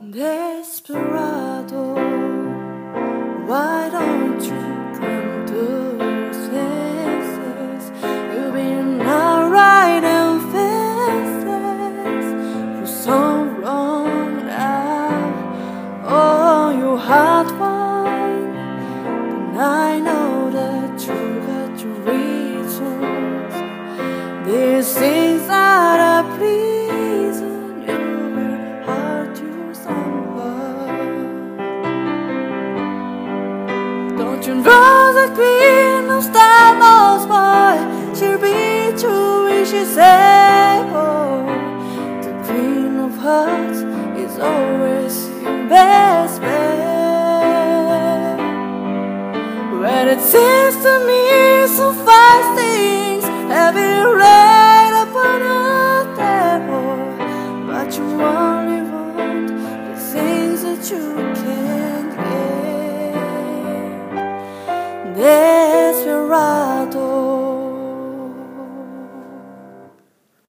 Desperado, why don't you come to your senses? You've been alright and faces for so long now. Oh, you had fun, and I know that you got your reasons. These things are a prison, you will hurt you somehow. Don't you know the queen of stars, boy? She'll be true when she's able. The queen of hearts is always your best bet. When it seems to me so fast things have been laid upon a table, but you only want the things that you can't get.